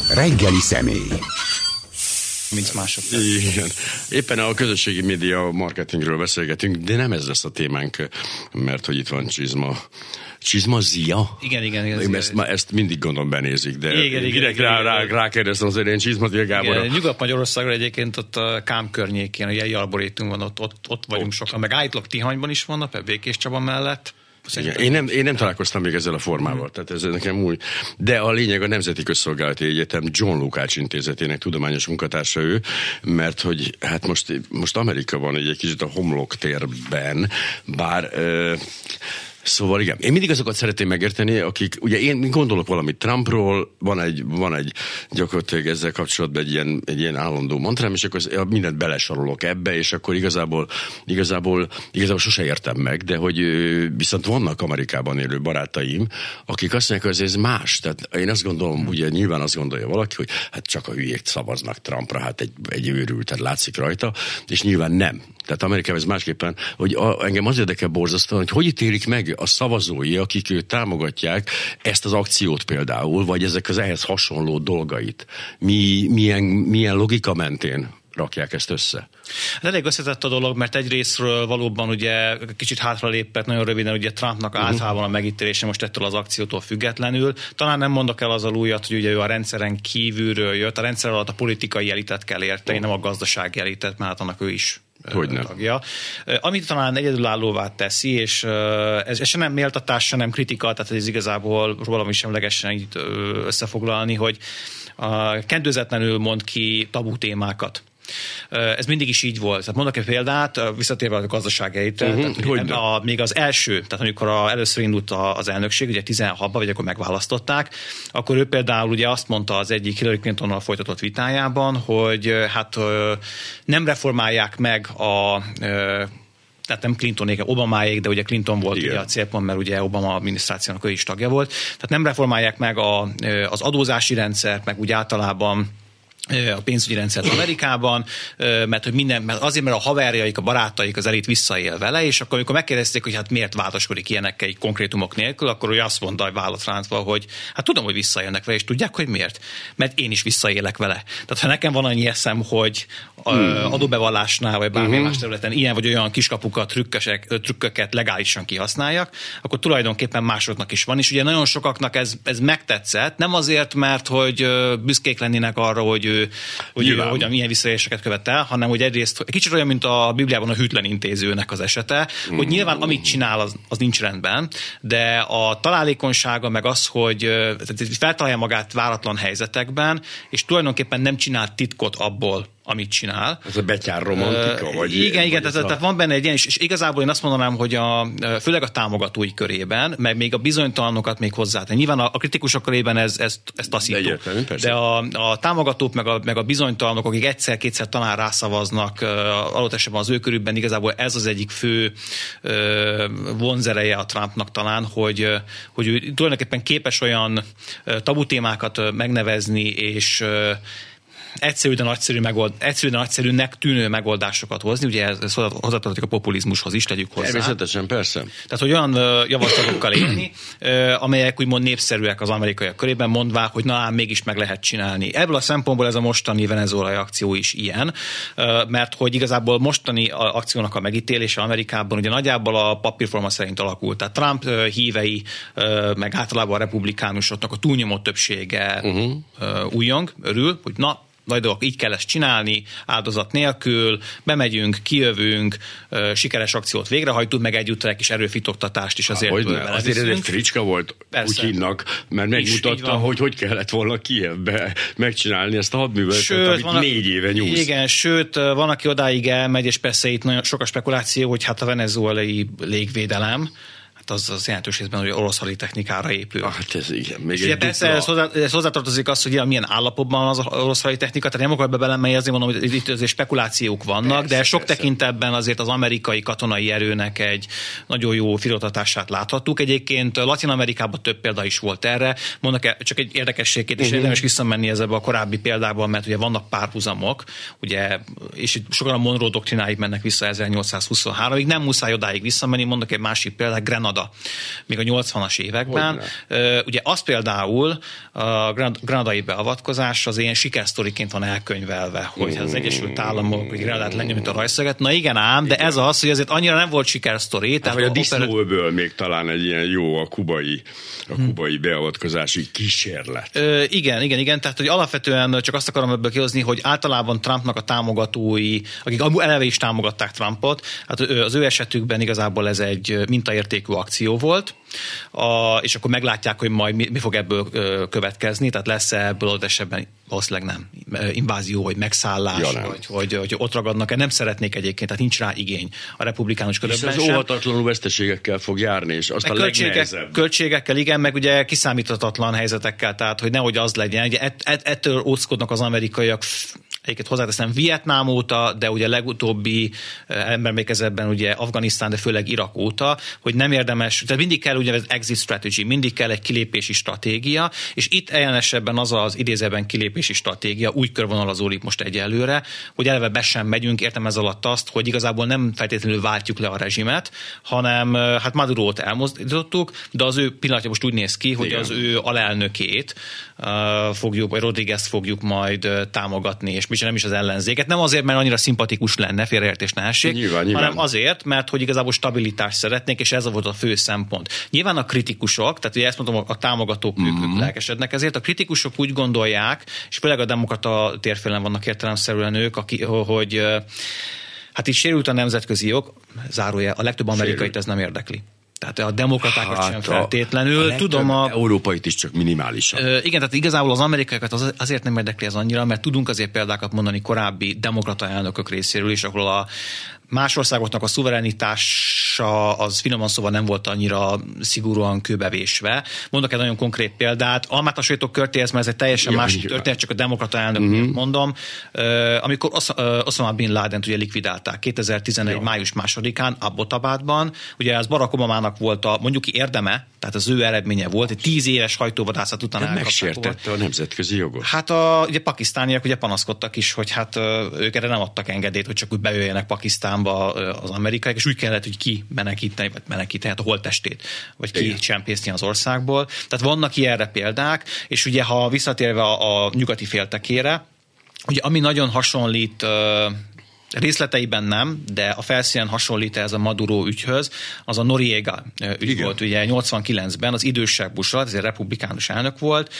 Reggeli személy. Mint mások. Igen. Éppen a közösségi média marketingről beszélgetünk, de nem ez lesz a témánk, mert hogy itt van Csizmazia? Igen. Ezt mindig gondolom benézik, de igen, rákérdeztem azért, én Csizmazia Gáborra. Nyugat-Magyarországra egyébként ott a Kám környékén, a Jei Arborétum van, ott vagyunk sokan, meg állítólag Tihanyban is vannak, Békés Csaba mellett. Igen. Én nem találkoztam még ezzel a formával, tehát ez nekem új. De a lényeg a Nemzeti Közszolgálati Egyetem John Lukács Intézetének tudományos munkatársa ő, mert hogy hát most Amerika van egy kicsit a homloktérben, bár... Szóval igen, én mindig azokat szeretném megérteni, akik, ugye én gondolok valamit Trumpról, van egy gyakorlatilag ezzel kapcsolatban egy ilyen állandó mantrám, és akkor mindent belesorolok ebbe, és akkor igazából sose értem meg, de hogy viszont vannak Amerikában élő barátaim, akik azt mondják, hogy ez más. Tehát én azt gondolom, ugye nyilván azt gondolja valaki, hogy hát csak a hülyék szavaznak Trumpra, hát egy őrült, tehát látszik rajta, és nyilván nem. Tehát Amerikában ez másképpen, hogy engem az érdekel borzasztóan, hogy ítélik meg a szavazói, akik őt támogatják ezt az akciót például, vagy ezek az ehhez hasonló dolgait. Milyen logika mentén rakják ezt össze? Hát elég összetett a dolog, mert egyrésztről valóban ugye kicsit hátralépett nagyon röviden ugye Trumpnak általában a megítélése most ettől az akciótól függetlenül. Talán nem mondok el azzal újat, hogy ugye ő a rendszeren kívülről jött, a rendszer alatt a politikai elitet kell érteni, nem a gazdasági elitet, mert hát annak ő is tagja. Amit talán egyedülállóvá teszi, és ez se nem méltatás, se nem kritika, tehát ez igazából valami semlegesen így összefoglalni, hogy kendőzetlenül mond ki tabu témákat. Ez mindig is így volt. Tehát mondok egy példát, visszatérve a gazdasági elitre, még az első, tehát amikor először indult az elnökség, ugye 16-ban, vagy akkor megválasztották, akkor ő például ugye azt mondta az egyik Hillary Clintonnal folytatott vitájában, hogy hát nem reformálják meg tehát nem Clintonék, Obamáék, de ugye Clinton volt ugye a célpont, mert ugye Obama adminisztrációnak ő is tagja volt. Tehát nem reformálják meg az adózási rendszert, meg úgy általában a pénzügyi rendszert Amerikában, mert azért, mert a haverjaik, a barátaik, az elit visszaél vele, és akkor amikor megkérdezték, hogy hát miért vádaskodik ilyenekkel így konkrétumok nélkül, akkor ő azt mondta, hogy vállat ráncva, hogy hát tudom, hogy visszaélnek vele, és tudják, hogy miért? Mert én is visszaélek vele. Tehát ha nekem van annyi eszem, hogy adóbevallásnál, vagy bármilyen más területen ilyen vagy olyan kiskapukat, trükköket legálisan kihasználjak, akkor tulajdonképpen másoknak is van, és ugye nagyon sokaknak ez megtetszett, nem azért, mert hogy büszkék lennének arra, hogy milyen visszaéléseket követ el, hanem hogy egyrészt kicsit olyan, mint a Bibliában a hűtlen intézőnek az esete, hogy nyilván amit csinál, az nincs rendben, de a találékonysága meg az, hogy feltalálja magát váratlan helyzetekben, és tulajdonképpen nem csinál titkot abból, amit csinál. Ez a betyár romantika? Vagy igen, tehát van benne egy ilyen, és igazából én azt mondanám, hogy főleg a támogatói körében, meg még a bizonytalanokat még hozzátenni. Nyilván a kritikusok körében ez taszító. De a támogatók, meg a bizonytalanok, akik egyszer-kétszer talán rászavaznak, adott esetben az ő körükben igazából ez az egyik fő vonzereje a Trumpnak talán, hogy ő tulajdonképpen képes olyan tabutémákat megnevezni, és egyszerű, de nagyszerűnek tűnő megoldásokat hozni, ugye ez hozzátartozik a populizmushoz is, tegyük hozzá. Természetesen, persze. Tehát, hogy olyan javaslatokkal élni, amelyek úgymond népszerűek az amerikaiak körében, mondvák, hogy na mégis meg lehet csinálni. Ebből a szempontból ez a mostani venezuelai akció is ilyen, mert hogy igazából mostani akciónak a megítélése Amerikában ugye nagyjából a papírforma szerint alakult. Tehát Trump hívei, meg általában a republikánusoknak a túlnyomó többsége újjong, örül, hogy na, nagy dolgok, így kell ezt csinálni, áldozat nélkül, bemegyünk, kijövünk, sikeres akciót végrehajtunk, meg egyúttal egy kis erőfitoktatást is azért beleviszünk. Azért ez egy fricska volt, úgy hívnak, mert megmutatta, hogy kellett volna Kijevbe megcsinálni ezt a hadműveletet, amit 4 éve nyújt. Igen, sőt, van, aki odáig elmegy, és persze itt nagyon sok a spekuláció, hogy hát a venezuelai légvédelem, az jelentős részben, hogy orosz haditechnikára épül. Hát ez igen. Még és persze ez hozzátartozik az, hogy milyen állapotban az orosz haditechnika, tehát nem akarok belemenni, azért mondom, hogy itt azért spekulációk vannak, de sok tekintetben azért az amerikai katonai erőnek egy nagyon jó firtatását láthattuk. Egyébként Latin-Amerikában több példa is volt erre. Mondok csak egy érdekességét, és érdemes visszamenni ezzel a korábbi példában, mert ugye vannak párhuzamok, ugye, és itt sokan a Monroe doktrináig mennek vissza 1823-ig, nem muszáj odáig visszamenni, mondok egy másik példát, Grenada Kanada, még a 80-as években. Ugye az például a granadai beavatkozás az ilyen sikersztoriként van elkönyvelve, hogy az Egyesült Államok rá lehet lenni, mint a rajszöget. Na igen ám, de ez az, hogy azért annyira nem volt sikersztori. Hát, vagy a disznóöböl még talán egy ilyen jó a kubai beavatkozási kísérlet. Igen. Tehát, hogy alapvetően csak azt akarom ebből kihozni, hogy általában Trumpnak a támogatói, akik eleve is támogatták Trumpot, hát az ő esetükben igazából ez egy mintaértékű akció volt, és akkor meglátják, hogy majd mi fog ebből következni, tehát lesz-e ebből ott esetben valószínűleg nem invázió, vagy megszállás, hogy ott ragadnak-e. Nem szeretnék egyébként, tehát nincs rá igény a republikánus körökben sem. És az óvatatlanul veszteségekkel fog járni, és azt a legnehezebb. Költségekkel, igen, meg ugye kiszámíthatatlan helyzetekkel, tehát hogy nehogy az legyen. Ugye ettől óckodnak az amerikaiak, egyébként hozzáteszem Vietnám óta, de ugye legutóbbi emberemlékezetben ugye Afganisztán, de főleg Irak óta, hogy nem érdemes, tehát mindig kell ugye az exit strategy, mindig kell egy kilépési stratégia, és itt esetben az az idézőben kilépési stratégia úgy körvonalazódik most egyelőre, hogy eleve be sem megyünk, értem ez alatt azt, hogy igazából nem feltétlenül váltjuk le a rezsimet, hanem hát Madurót elmozdítottuk, de az ő pillanatja most úgy néz ki, hogy igen, az ő alelnökét fogjuk, vagy Rodriguez fogjuk majd támogatni, és nem is az ellenzéket. Nem azért, mert annyira szimpatikus lenne, félreértés ne essék, hanem azért, mert hogy igazából stabilitást szeretnék, és ez volt a fő szempont. Nyilván a kritikusok, tehát ugye ezt mondom, a támogatók ők lelkesednek ezért, a kritikusok úgy gondolják, és főleg a demokrata térfélen vannak értelemszerűen ők, hogy hát így sérült a nemzetközi jog, zárójel, a legtöbb amerikait ez nem érdekli. Tehát a demokratákat sem feltétlenül. Tudom, európait is csak minimálisan. Igen, tehát igazából az amerikaiakat azért nem érdekli ez annyira, mert tudunk azért példákat mondani korábbi demokrata elnökök részéről is, ahol a más országoknak a szuverenitása az finoman szóval nem volt annyira szigorúan kőbevésve. Mondok egy nagyon konkrét példát. Almát sajtók körtéhez, mert ez egy teljesen másik történet, csak a demokrata elnök mondom. Amikor Osama Bin Ladent ugye likvidálták 2011. május 2-án Abbottabadban, ugye ez Barack Obamának volt a mondjuk érdeme, tehát az ő eredménye volt, egy 10 éves hajtóvadászat után elkapták. Megsértette a nemzetközi jogot. Hát ugye pakisztániak ugye panaszkodtak is, hogy hát ők erre nem adtak engedélyt, hogy csak úgy bejöjjenek Pakisztánba az amerikaiak, és úgy kellett, hogy ki menekíteni hát a holttestét, vagy ki csempészni az országból. Tehát vannak ilyenre példák, és ugye ha visszatérve a nyugati féltekére, ugye ami nagyon hasonlít, részleteiben nem, de a felszínen hasonlít ez a Maduro ügyhöz, az a Noriega ügy volt, ugye 89-ben az idősebb Bush alatt, ez egy republikánus elnök volt,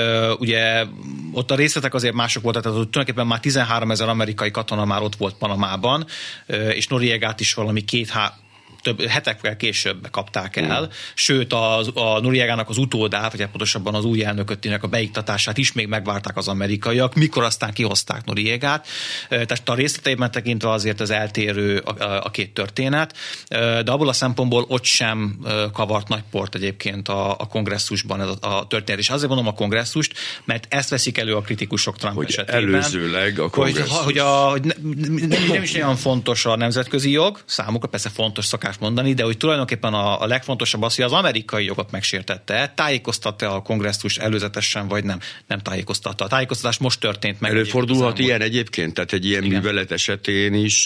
ugye ott a részletek azért mások voltak, tehát tulajdonképpen már 13 000 amerikai katona már ott volt Panamában, és Noriegát is valami több hetekkel később kapták el, sőt a Noriegának az utódát, vagy pontosabban az új elnökötének a beiktatását is még megvárták az amerikaiak, mikor aztán kihozták Noriegát. Tehát a részleteiben tekintve azért az eltérő a két történet, de abból a szempontból ott sem kavart nagy port egyébként a kongresszusban ez a történet. És azért mondom a kongresszust, mert ezt veszik elő a kritikusok Trump hogy esetében. Előzőleg a kongresszus. Hogy nem is olyan fontos a nemzetközi jog, számukra persze fontos szakás mondani, de hogy tulajdonképpen a legfontosabb az, hogy az amerikai jogot megsértette, tájékoztatta a kongresszus előzetesen, vagy nem tájékoztatta. A tájékoztatás most történt meg. Előfordulhat ilyen egyébként, tehát egy ilyen művelet esetén is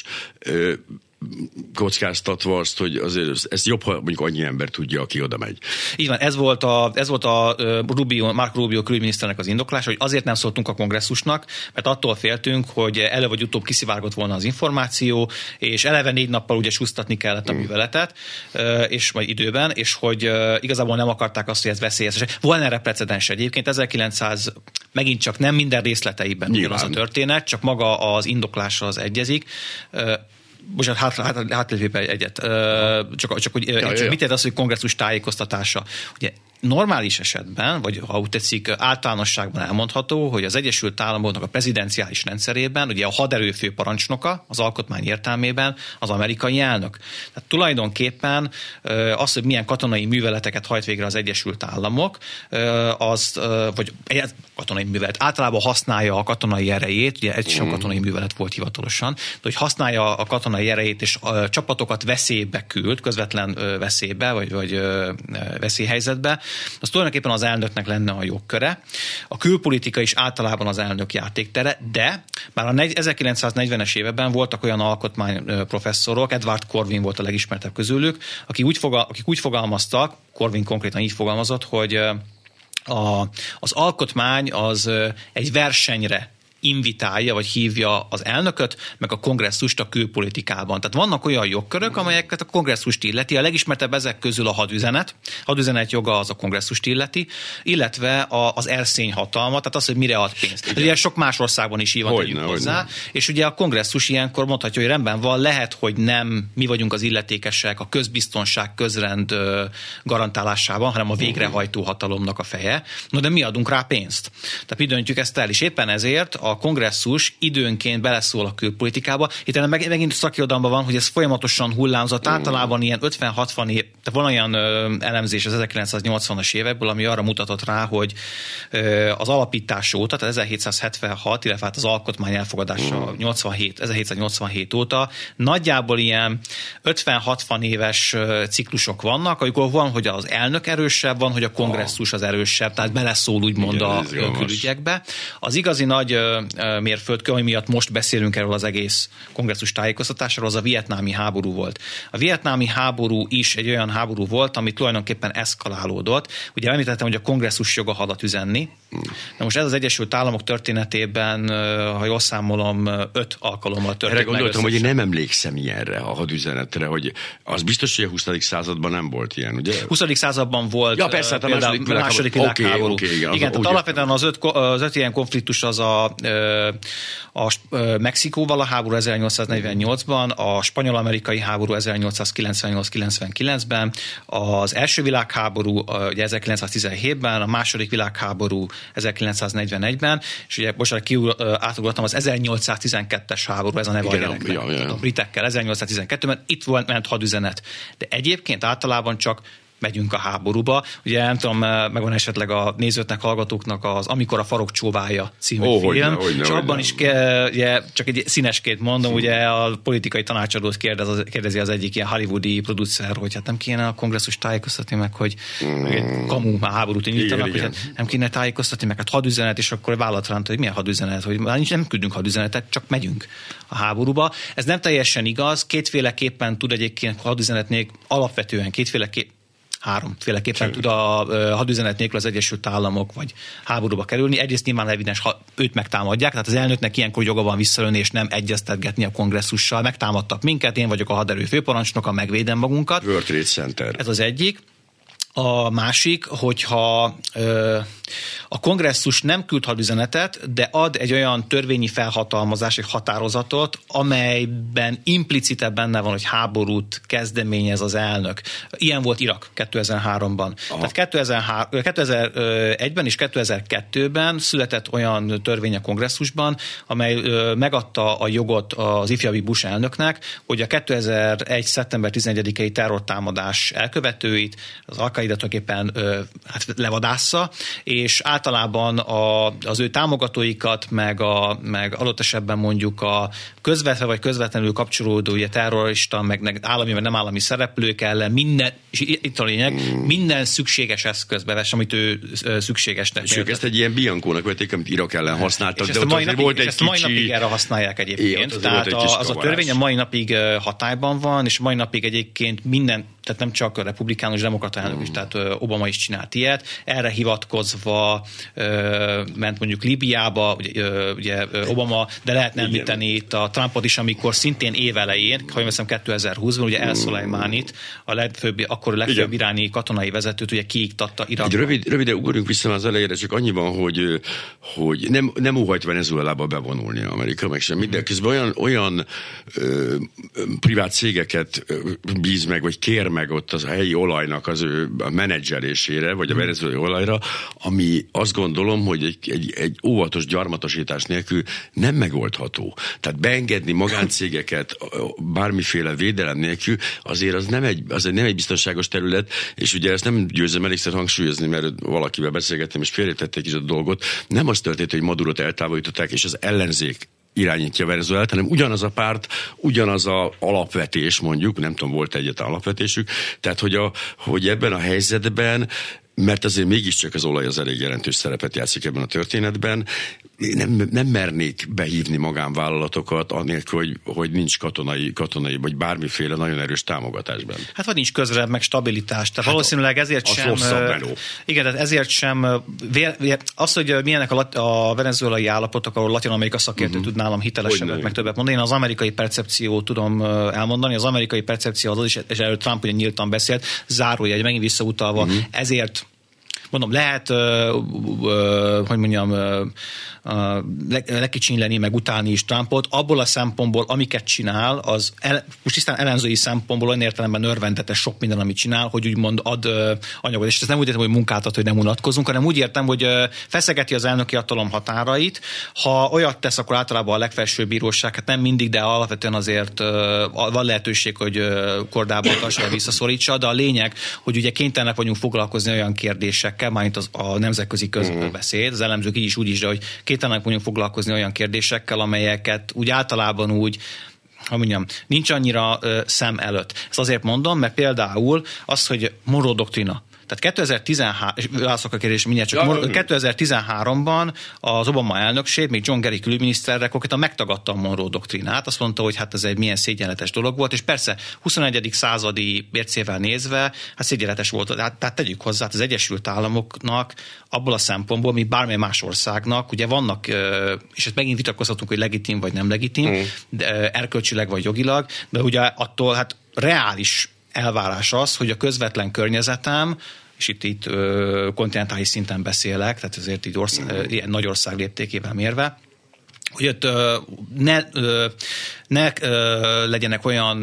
kockáztatva azt, hogy azért ez jobb, ha mondjuk annyi ember tudja, aki oda megy. Így van, ez volt a Marco Rubio külügyminiszternek az indoklása, hogy azért nem szóltunk a kongresszusnak, mert attól féltünk, hogy elő vagy utóbb kiszivárgott volna az információ, és eleve 4 nappal ugye susztatni kellett a műveletet, és majd időben, és hogy igazából nem akarták azt, hogy ez veszélyes. Volna erre precedens egyébként, 1900 megint csak nem minden részleteiben ugyanaz a történet, csak maga az indoklása az egyezik. Bocsánat, hátlépve egyet. Csak mit ér az, hogy kongresszus tájékoztatása? Ugye normális esetben, vagy ha úgy tetszik, általánosságban elmondható, hogy az Egyesült Államoknak a prezidenciális rendszerében ugye a haderőfő parancsnoka az alkotmány értelmében az amerikai elnök. Tehát tulajdonképpen az, hogy milyen katonai műveleteket hajt végre az Egyesült Államok, vagy katonai művelet általában használja a katonai erejét, ugye egy sem katonai művelet volt hivatalosan, de hogy használja a katonai erejét és a csapatokat veszélybe küld, közvetlen veszélybe, vagy veszélyhelyzetbe, az tulajdonképpen az elnöknek lenne a jogköre. A külpolitika is általában az elnök játéktere, de már a 1940-es években voltak olyan alkotmányprofesszorok, Edward Corwin volt a legismertebb közülük, akik úgy fogalmaztak, Corwin konkrétan így fogalmazott, hogy az alkotmány az egy versenyre invitálja, vagy hívja az elnököt, meg a kongresszust a külpolitikában. Tehát vannak olyan jogkörök, amelyeket a kongresszust illeti. A legismertebb ezek közül a hadüzenet. Hadüzenet joga az a kongresszust illeti, illetve az erszényhatalma, tehát az, hogy mire ad pénzt. Ugye sok más országban is így van, tegyük hozzá. És ugye a kongresszus ilyenkor mondhatja, hogy rendben van, lehet, hogy nem mi vagyunk az illetékesek a közbiztonság, közrend garantálásában, hanem a végrehajtó hatalomnak a feje. No, de mi adunk rá pénzt. Tehát mi döntjük ezt el, és éppen ezért a kongresszus időnként beleszól a külpolitikába. Itt megint szakirodalomban van, hogy ez folyamatosan hullámzott. Általában ilyen 50-60 év, tehát van olyan elemzés az 1980-as évekből, ami arra mutatott rá, hogy az alapítás óta, tehát 1776, illetve hát az alkotmány elfogadása 1787 óta nagyjából ilyen 50-60 éves ciklusok vannak, amikor van, hogy az elnök erősebb, van, hogy a kongresszus az erősebb, tehát beleszól úgymond a külügyekbe. Az igazi nagy mérföldkő, ami miatt most beszélünk erről az egész kongresszus tájékoztatásáról, az a vietnámi háború volt. A vietnámi háború is egy olyan háború volt, ami tulajdonképpen eszkalálódott. Ugye említettem, hogy a kongresszus joga hadat üzenni. Na most ez az Egyesült Államok történetében, ha jól számolom, 5 alkalommal történt. Erre gondoltam, hogy én nem emlékszem ilyenre, a hadüzenetre, hogy az biztos, hogy a 20. században nem volt ilyen, ugye? 20. században volt persze, a második világháború. Igen, tehát alapvetően az öt ilyen konfliktus az a Mexikóval a háború 1848-ban, a spanyol-amerikai háború 1898-99-ben, az első világháború 1917-ben, a második világháború 1941-ben, és ugye átugrottam az 1812-es háború, ez a neve a gyereknek, a britekkel 1812-ben, itt volt ment hadüzenet. De egyébként általában csak megyünk a háborúba. Ugye nem tudom, megvan esetleg a nézőknek, hallgatóknak az Amikor a farok csóválja című film, és abban is ugye, csak egy színesként mondom, ugye a politikai tanácsadót kérdezi az egyik ilyen hollywoodi producer, hogy hát nem kéne a kongresszus tájékoztatni meg, hogy kamu már háborút indítanak, hogy hát nem kéne tájékoztatni meg, hát hadüzenet, és akkor vállalt rá, hogy milyen hadüzenet, hogy nem küldünk hadüzenetet, csak megyünk a háborúba. Ez nem teljesen igaz, kétféleképpen tud egyébként hadüzenetnél alapvetően háromféleképpen tud a hadüzenet nélkül az Egyesült Államok vagy háborúba kerülni. Egyrészt nyilván evidens, ha őt megtámadják, tehát az elnöknek ilyenkor joga van visszajönni és nem egyeztetgetni a kongresszussal. Megtámadtak minket, én vagyok a haderő főparancsnoka, megvédem magunkat. World Trade Center. Ez az egyik. A másik, hogyha a kongresszus nem küld hadüzenetet, de ad egy olyan törvényi felhatalmazás, egy határozatot, amelyben implicite benne van, hogy háborút kezdeményez az elnök. Ilyen volt Irak 2003-ban. Tehát 2001-ben és 2002-ben született olyan törvény a kongresszusban, amely megadta a jogot az ifjabb Bush elnöknek, hogy a 2001. szeptember 11-i terrortámadás elkövetőit, az Al-Qaidat tulajdonképpen levadásza, és általában az ő támogatóikat, meg adott esetben mondjuk a közvetve vagy közvetlenül kapcsolódó ugye, terrorista, meg állami vagy nem állami szereplők ellen minden, és itt a lényeg, minden szükséges eszköz beves, amit ő szükségesnek. És ők ezt egy ilyen Biancónak vették, amit Irak ellen használtak, de ott volt egy kicsi... mai napig erre használják egyébként. Tehát az a törvény a mai napig hatályban van, és mai napig egyébként minden, tehát nem csak a republikánus demokrata elnök is, tehát Obama is csinált ilyet. Erre hivatkozva ment mondjuk Líbiába, ugye Obama, de lehetne említeni itt a Trumpot is, amikor szintén évelején, ha veszem 2020-ban, ugye El-Szolajmánit, a legfőbb iráni katonai vezetőt ugye kiiktatta Irakban. Röviden ugorjunk vissza az elejére, csak annyi van, hogy nem óhajt Venezuelába bevonulni Amerika, meg semmi, de közben olyan privát cégeket bíz meg, vagy kér meg ott az helyi olajnak az ő menedzselésére, vagy a venezuelai olajra, ami azt gondolom, hogy egy óvatos gyarmatosítás nélkül nem megoldható. Tehát beengedni magáncégeket bármiféle védelem nélkül, azért az nem egy biztonságos terület, és ugye ezt nem győzem elégszer hangsúlyozni, mert valakivel beszélgettem, és félretették is a dolgot. Nem az történt, hogy Madurot eltávolították, és az ellenzék irányítja Venezuelát, hanem ugyanaz a párt, ugyanaz a alapvetés mondjuk, nem tudom, volt egyetlen alapvetésük, tehát hogy ebben a helyzetben mert azért mégiscsak az olaj az elég jelentős szerepet játszik ebben a történetben. Nem mernék behívni magánvállalatokat, anélkül, hogy nincs katonai vagy bármiféle nagyon erős támogatásban. Hát vagy nincs közrebb, meg stabilitás. Tehát valószínűleg ezért sem... Igen, tehát ezért sem... Az, hogy milyenek a venezuelai állapotok, ahol Latin-Amerika szakértő tud nálam hitelesebbet, meg többet mondani. Én az amerikai percepciót tudom elmondani. Az amerikai percepció az is, és erről Trump ugye nyíltan beszélt, zárójegy, megint visszautalva, ezért mondom, lehet, hogy mondjam, lekicsinyleni, meg utálni is Trumpot, abból a szempontból, amiket csinál, most tisztán ellenzői szempontból olyan értelemben örvendetes sok minden, amit csinál, hogy úgymond ad anyagot. És ezt nem úgy értem, hogy munkáltat, hogy nem unatkozunk, hanem úgy értem, hogy feszegeti az elnöki hatalom határait. Ha olyat tesz, akkor általában a legfelsőbb bíróság, hát nem mindig, de alapvetően azért van lehetőség, hogy kordában tartsa, visszaszorítsa, de a lényeg, hogy ugye kénytelenek vagyunk foglalkozni olyan kérdésekkel, mármint a nemzetközi közbeszéd, az elemzők így is úgy is, de hogy kénytelenek vagyunk foglalkozni olyan kérdésekkel, amelyeket úgy általában úgy, hogy mondjam, nincs annyira szem előtt. Ezt azért mondom, mert például az, hogy Monroe doktrina. Tehát 2013-ban az Obama elnökség, még John Kerry külügyminiszterre konkrétan megtagadta a Monroe doktrinát. Azt mondta, hogy hát ez egy milyen szégyenletes dolog volt, és persze 21. századi mércével nézve, hát szégyenletes volt. Tehát tegyük hozzá, az Egyesült Államoknak abból a szempontból, mi bármely más országnak, ugye vannak, és ezt megint vitatkozhatunk, hogy legitim vagy nem legitim, erkölcsileg vagy jogilag, de ugye attól hát reális elvárás az, hogy a közvetlen környezetem, és itt kontinentális szinten beszélek, tehát ezért így ilyen nagy ország léptékével mérve, hogy ott ne legyenek olyan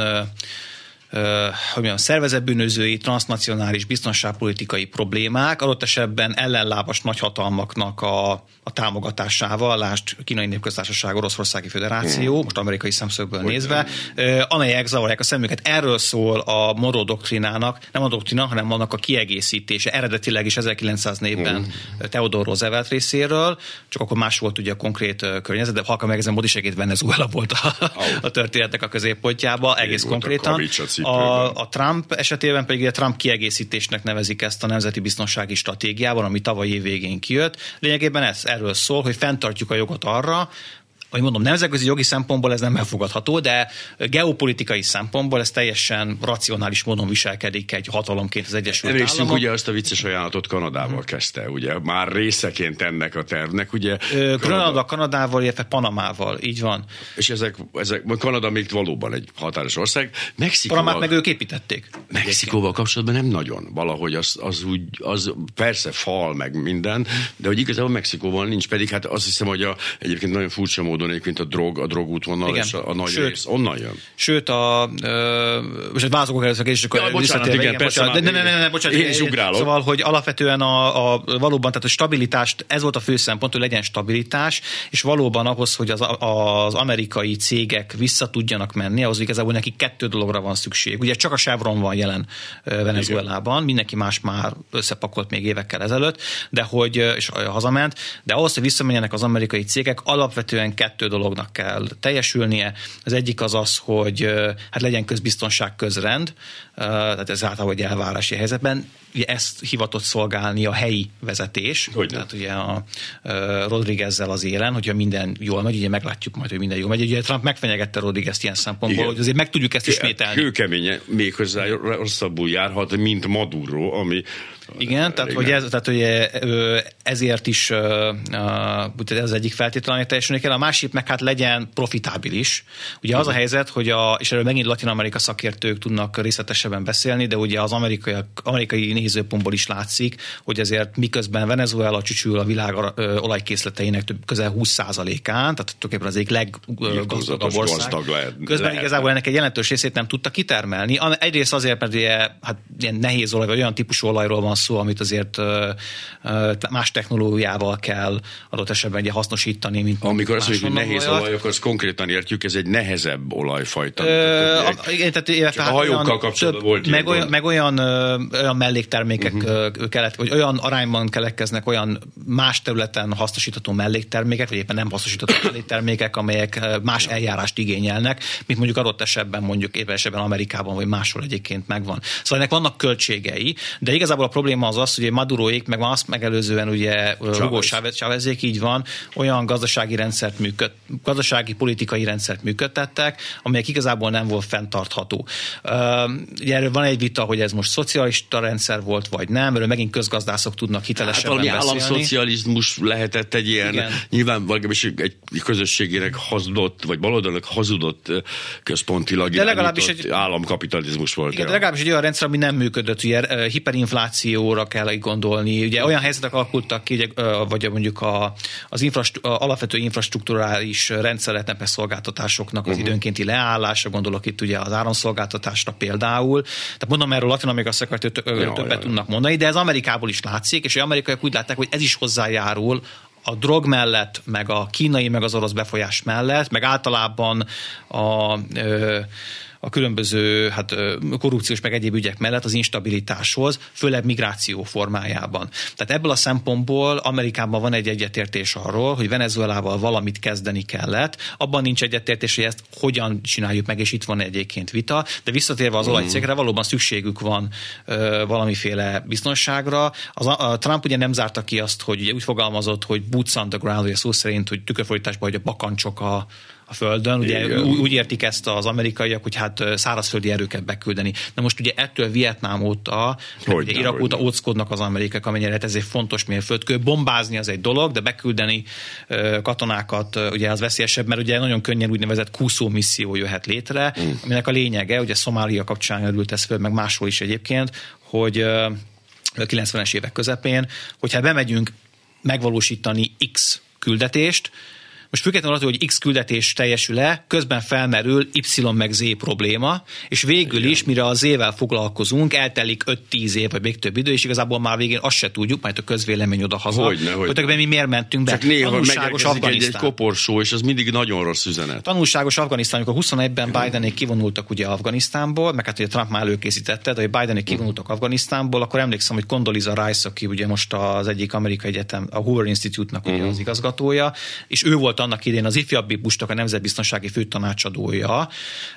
szervezetbűnözői, transznacionális biztonságpolitikai problémák, adott esetben ellenlábas nagyhatalmaknak a támogatásával, lásd Kínai Népköztársaság, Oroszországi Föderáció, most amerikai szemszögből nézve, amelyek zavarják a szemüket. Erről szól a Monroe doktrinának, nem a doktrina, hanem annak a kiegészítése, eredetileg is 1904-ben Theodore Roosevelt részéről, csak akkor más volt ugye a konkrét környezet, de halkan megjegyzem, ott is egész Venezuela volt a történetnek a középpontjában, egész konkrétan. A Trump esetében pedig a Trump kiegészítésnek nevezik ezt a nemzeti biztonsági stratégiában, ami tavaly év végén kijött. Lényegében ez erről szól, hogy fenntartjuk a jogot arra, hogy mondom, nemzetközi jogi szempontból ez nem elfogadható, de geopolitikai szempontból ez teljesen racionális módon viselkedik egy hatalomként az Egyesült Államok. Ugye azt a vicces ajánlatot Kanadával kezdte, ugye? Már részeként ennek a tervnek, ugye? Kanadával, illetve Panamával, így van. És ezek Kanada még valóban egy határos ország. Panamát meg ők építették. Mexikóval kapcsolatban nem nagyon. Valahogy az persze fal, meg minden, de hogy igazából Mexikóval nincs, pedig hát azt hiszem, hogy egyébként nagyon furcsa módon egyébként a drogútvonal, igen, és a nagy rész onnan jön. Sőt, most egy vázokok először és akkor bocsánat, én is ugrálok. Szóval, hogy alapvetően valóban, tehát a stabilitást, ez volt a fő szempont, hogy legyen stabilitás, és valóban ahhoz, hogy az amerikai cégek vissza tudjanak menni, ahhoz igazából nekik 2 dologra van szükség. Ugye csak a Chevron van jelen Venezuelában, mindenki más már összepakolt még évekkel ezelőtt, de hogy, és hazament, de ahhoz, hogy visszamenjenek az amerikai cégek, alapvetően 2 dolognak kell teljesülnie. Az egyik az, hogy hát legyen közbiztonság, közrend, tehát ez általában egy elvárási helyzetben. Ugye ezt hivatott szolgálni a helyi vezetés. Tehát ugye a Rodriguezzel az élen, hogyha minden jól megy, ugye meglátjuk majd, hogy minden jól megy. Ugye Trump megfenyegette Rodriguezt ilyen szempontból, hogy azért meg tudjuk ezt ismételni. Kőkeménye, méghozzá rosszabbul járhat, mint Maduro, ami... Igen, tehát hogy ezért is ez az egyik feltétel, amit teljesülni kell. A másik meg hát legyen profitábilis. Ugye az a helyzet, hogy és erről megint Latin-Amerika szakértők tudnak részletesebben beszélni, de ugye az amerikai nézőpontból is látszik, hogy ezért miközben Venezuela csücsül a világ olajkészleteinek közel 20%-án, tehát tulajdonképpen az egyik leggazdagabb ország. Közben igazából ennek egy jelentős részét nem tudta kitermelni. Egyrészt azért, mert ugye, hát ilyen nehéz olaj, vagy olyan típusú olajról van szó, amit azért más technológiával kell adott esetben ugye hasznosítani, mint amikor azt mondjuk, hogy nehéz olajok, az konkrétan értjük, ez egy nehezebb olajfajta. Csak a hajókkal kapcsolatban volt. Meg olyan melléktermékek kellett, vagy olyan arányban keletkeznek olyan más területen hasznosítható melléktermékek, vagy éppen nem hasznosítható melléktermékek, amelyek más eljárást igényelnek, mint mondjuk adott esetben mondjuk éppen esetben Amerikában, vagy máshol egyébként megvan. Szóval ennek vannak költségei, de igazából a probléma az az, hogy Maduroék, meg azt megelőzően ugye Hugo Chávezék, így van, olyan gazdasági politikai rendszert működtettek, amelyek igazából nem volt fenntartható. Ugye erről van egy vita, hogy ez most szocialista rendszer volt, vagy nem, erről megint közgazdászok tudnak hitelesebben beszélni. Államszocializmus lehetett egy ilyen, nyilván valami egy közösségének hazudott, vagy baloldalnak hazudott központilag irányított államkapitalizmus volt. Igen, de legalábbis egy olyan rendszer, ami nem működött, ugye hiperinflációra kell gondolni, ugye olyan helyzetek alakultak ki, vagy mondjuk az alapvető infrastrukturális rendszerletnek szolgáltatásoknak az időnkénti leállása, gondolok itt ugye az áramszolgáltatásra például. Tehát mondom, erről Latin-Amerika szakértők többet tudnak mondani, de ez Amerikából is látszik, és az amerikaiak úgy látták, hogy ez is hozzájárul a drog mellett, meg a kínai, meg az orosz befolyás mellett, meg általában a különböző korrupciós meg egyéb ügyek mellett az instabilitáshoz, főleg migráció formájában. Tehát ebből a szempontból Amerikában van egy egyetértés arról, hogy Venezuelával valamit kezdeni kellett. Abban nincs egyetértés, hogy ezt hogyan csináljuk meg, és itt van egyébként vita, de visszatérve az olajcégre, valóban szükségük van valamiféle biztonságra. A Trump ugye nem zárta ki azt, hogy ugye úgy fogalmazott, hogy boots on the ground, vagy szó szerint, hogy tükörfordításban, hogy a bakancsok a földön. Ugye úgy értik ezt az amerikaiak, hogy hát szárazföldi erőket beküldeni. De most ugye ettől Vietnám óta, ugye Irak óta óckodnak az amerikaiak, amennyire ez egy fontos mérföldkő. Bombázni az egy dolog, de beküldeni katonákat ugye az veszélyesebb, mert ugye nagyon könnyen úgynevezett kúszó misszió jöhet létre, aminek a lényege, ugye Szomália kapcsán merült ez föl, meg máshol is egyébként, hogy a 90-es évek közepén, hogyha bemegyünk megvalósítani X küldetést, most függetlenül attól, hogy X küldetés teljesül-e, közben felmerül Y meg Z probléma, és végül is, mire a Z-vel foglalkozunk, eltelik 5-10 év, vagy még több idő, és igazából már végén azt se tudjuk, majd a közvélemény oda-haza. Hogyne. Mi miért mentünk be? Csak néha megérkezik egy koporsó, és az mindig nagyon rossz üzenet. Tanulságos Afganisztán, amikor 21-ben Bidenék kivonultak ugye Afganisztánból, meg hát ugye Trump már előkészítette, de hogy Bidenék kivonultak Afganisztánból, akkor emlékszem, hogy Condoleezza Rice, aki ugye most az egyik amerikai egyetem, a Hoover Institute-nak ugye az igazgatója, és ő volt annak idén az ifjabbi Bushnak a nemzetbiztonsági főtanácsadója,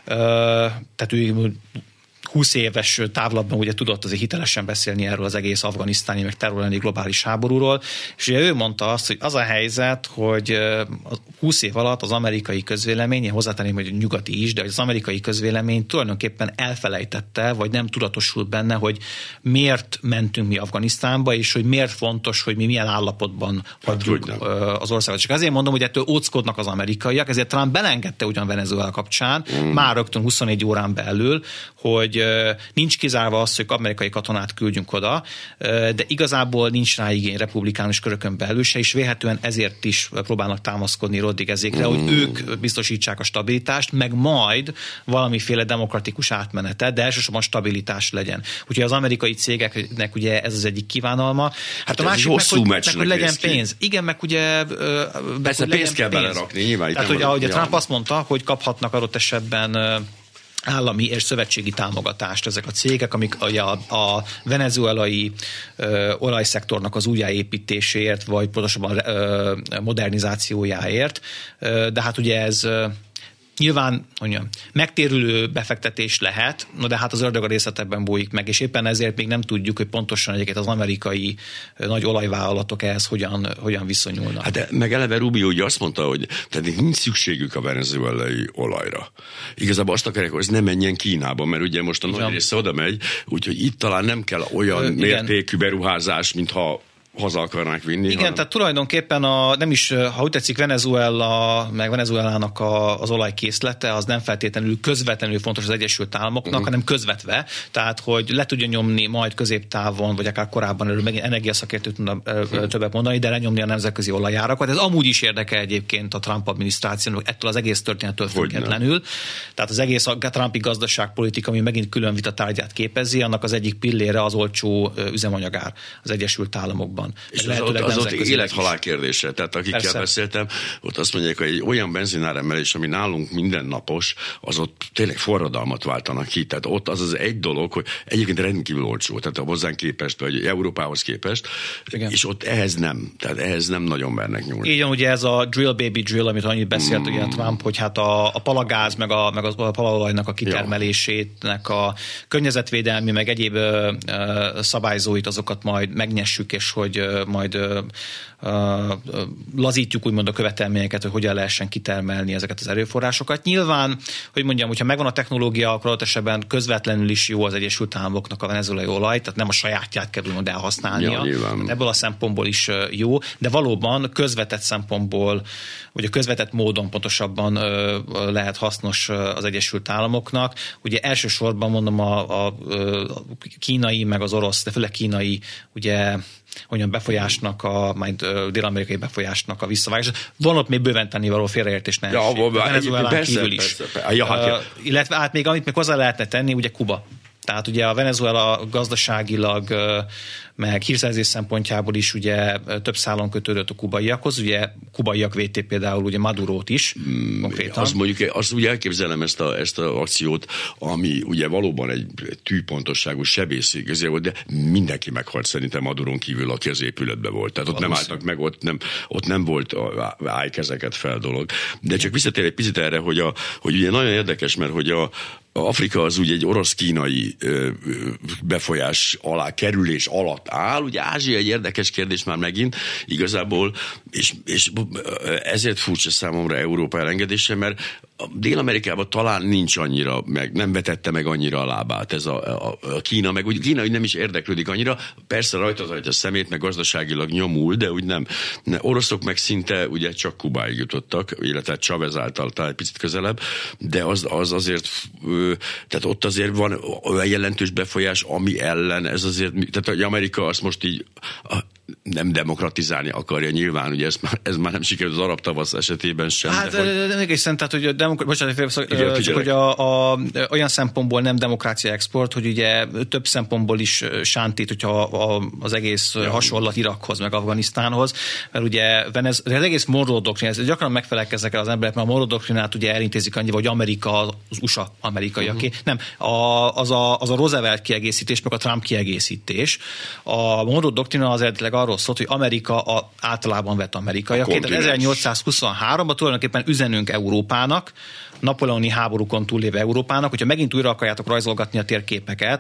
tehát ő 20 éves távlatban ugye tudott azért hitelesen beszélni erről az egész afganisztáni, meg területi globális háborúról, és ugye ő mondta azt, hogy az a helyzet, hogy 20 év alatt az amerikai közvélemény, én hozzátenném, hogy a nyugati is, de az amerikai közvélemény tulajdonképpen elfelejtette, vagy nem tudatosult benne, hogy miért mentünk mi Afganisztánba, és hogy miért fontos, hogy mi milyen állapotban hagyjuk az országot. Csak azért mondom, hogy ettől óckodnak az amerikaiak, ezért Trump belengedte ugyan Venezuela kapcsán, már rögtön 24 órán belül, hogy nincs kizárva az, hogy amerikai katonát küldjünk oda, de igazából nincs rá igény republikánus körökön belül se, és vélhetően ezért is próbálnak támaszkodni Rodriguezékre, hogy ők biztosítsák a stabilitást, meg majd valamiféle demokratikus átmenetet, de elsősorban stabilitás legyen. Úgyhogy az amerikai cégeknek ugye ez az egyik kívánalma. Hát a másik meg, hogy legyen pénz. Igen, meg ugye persze pénzt kell belerakni, nyilván. Tehát ugye Trump azt mondta, hogy kaphatnak adott esetben állami és szövetségi támogatást ezek a cégek, amik a venezuelai olajszektornak az újjáépítéséért, vagy pontosabban modernizációjáért. De hát ugye ez nyilván megtérülő befektetés lehet, de hát az ördög a részletekben bújik meg, és éppen ezért még nem tudjuk, hogy pontosan egyébként az amerikai nagy olajvállalatok ehhez hogyan viszonyulnak. Hát de meg eleve Rubio ugye azt mondta, hogy tehát nincs szükségük a venezuelai olajra. Igazából azt akarják, hogy ez nem menjen Kínába, mert ugye most a nagy része oda megy, úgyhogy itt talán nem kell olyan mértékű beruházás, mintha haza akarnák vinni. Igen, tehát tulajdonképpen nem is, ha úgy tetszik, Venezuela, meg Venezuelának az olajkészlete, az nem feltétlenül közvetlenül fontos az Egyesült Államoknak, hanem közvetve, tehát hogy le tudja nyomni majd középtávon, vagy akár korábban, erről megint energiaszakértő tudna többet mondani, de lenyomni a nemzetközi olajárakat. Ez amúgy is érdekel egyébként a Trump adminisztrációnak ettől az egész történettől függetlenül. Tehát az egész a Trumpi gazdaságpolitika, ami megint külön vitatárgyát képezi, annak az egyik pillére az olcsó üzemanyagár az Egyesült Államokban. van. És az ott élet-halál kérdése. Tehát akikkel beszéltem, ott azt mondják, hogy egy olyan benzináremelés, ami nálunk mindennapos, az ott tényleg forradalmat váltanak ki. Tehát ott az egy dolog, hogy egyébként rendkívül olcsó, tehát a hozzánk képest, vagy Európához képest, igen. És ott ehhez nem nagyon mernek nyúlni. Igen, ugye ez a drill baby drill, amit annyit beszélt ugye Trump, hogy hát a palagáz, meg a palaolajnak a kitermelésének a környezetvédelmi, meg egyéb szabályzóit, azokat majd megnyessük, és hogy majd lazítjuk úgymond a követelményeket, hogy hogyan lehessen kitermelni ezeket az erőforrásokat. Nyilván, hogy mondjam, hogyha megvan a technológia, akkor ott esetben közvetlenül is jó az Egyesült Államoknak a venezuelai olaj, tehát nem a sajátját kell úgymond elhasználnia. Ebből a szempontból is jó, de valóban közvetett szempontból, vagy a közvetett módon pontosabban lehet hasznos az Egyesült Államoknak. Ugye elsősorban mondom a kínai, meg az orosz, de főleg kínai, ugye olyan befolyásnak, majd dél-amerikai befolyásnak a visszavágás. Van ott még bőven tennivaló félreértés, ne Venezuelán kívül is. Illetve hát még amit még hozzá lehetne tenni, ugye Kuba. Tehát ugye a Venezuela gazdaságilag, meg hírszerzés szempontjából is ugye több szálon kötődött a kubaiakhoz, ugye kubaiak védték például ugye Madurót is konkrétan. Azt ugye elképzelem ezt a akciót, ami ugye valóban egy tűpontosságú sebészi igazán volt, de mindenki meghalt szerintem Madurón kívül, aki az épületben volt. Tehát ott nem álltak meg, ott nem volt állkezeket fel dolog. De csak visszatér egy picit erre, hogy ugye nagyon érdekes, mert hogy Afrika az ugye egy orosz-kínai befolyás alá, kerülés alatt áll. Ugye Ázsia egy érdekes kérdés már megint igazából, és ezért furcsa számomra Európa elengedése, mert Dél-Amerikában talán nincs annyira, nem vetette meg annyira a lábát ez a Kína, meg úgy Kína úgy nem is érdeklődik annyira, persze rajta a szemét, meg gazdaságilag nyomul, de úgy nem. Oroszok meg szinte ugye csak Kubáig jutottak, illetve Chávez által talán egy picit közelebb, de az azért, tehát ott azért van olyan jelentős befolyás, ami ellen ez azért, tehát hogy Amerika azt most így nem demokratizálni akarja nyilván, ugye ez már nem sikerült az arab tavasz esetében sem. Hát nem egészen, tehát hogy hogy olyan szempontból nem demokrácia export, hogy ugye több szempontból is sántít, hogyha az egész hasonlat Irakhoz, meg Afganisztánhoz, mert ugye az egész Monroe doktrin, ez gyakran megfelelkeznek el az emberek, mert a Monroe doktrinát ugye elintézik annyi, hogy Amerika az USA amerikaiaké. Nem, az a Roosevelt kiegészítés, meg a Trump kiegészítés. A Monroe doktrina az eredetileg arról szólt, hogy Amerika általában vett amerikaiaké. Tehát 1823-ban tulajdonképpen üzenünk Európának, napóleoni háborúkon túllévő Európának, hogyha megint újra akarjátok rajzolgatni a térképeket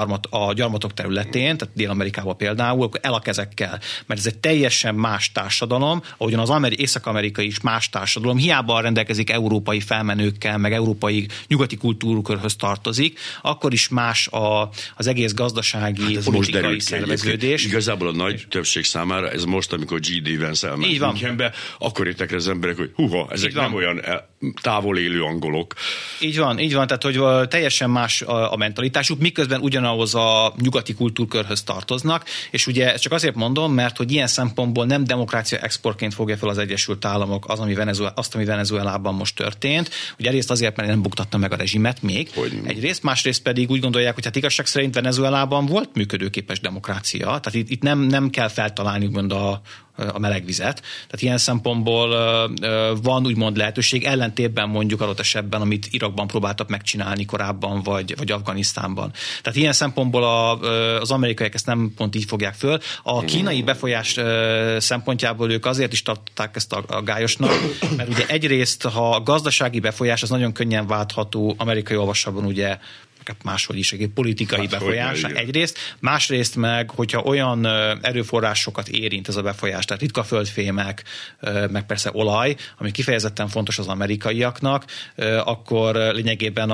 a gyarmatok területén, tehát Dél-Amerikában például, akkor el a kezekkel, mert ez egy teljesen más társadalom, ahogyan az észak-amerikai is más társadalom, hiába rendelkezik európai felmenőkkel, meg európai nyugati kultúrkörhöz tartozik, akkor is más az egész gazdasági, politikai szerveződés. Igazából a nagy többség számára ez most, amikor G.D. Vance elment Münchenbe, akkor jöttek rá az emberek, hogy ezek nem olyan távol élő angolok. Így van, tehát hogy teljesen más a mentalitásuk, miközben ugyanahoz a nyugati kultúrkörhöz tartoznak, és ugye ezt csak azért mondom, mert hogy ilyen szempontból nem demokrácia exportként fogja fel az Egyesült Államok ami Venezuelában most történt. Ugye egyrészt azért, mert nem buktatta meg a rezsimet még. Egyrészt, másrészt pedig úgy gondolják, hogy hát igazság szerint Venezuelában volt működőképes demokrácia, tehát itt nem kell feltalálni úgymond a meleg vizet. Tehát ilyen szempontból van úgymond lehetőség, ellentétben mondjuk adott esetben, amit Irakban próbáltak megcsinálni korábban, vagy Afganisztánban. Tehát ilyen szempontból az amerikaiak ezt nem pont így fogják föl. A kínai befolyás szempontjából ők azért is tartották ezt a gályosnak, mert ugye egyrészt, ha a gazdasági befolyás az nagyon könnyen váltható amerikai olvasatban ugye máshol is egy politikai befolyás egyrészt, másrészt meg, hogyha olyan erőforrásokat érint ez a befolyás, tehát ritka földfémek, meg persze olaj, ami kifejezetten fontos az amerikaiaknak, akkor lényegében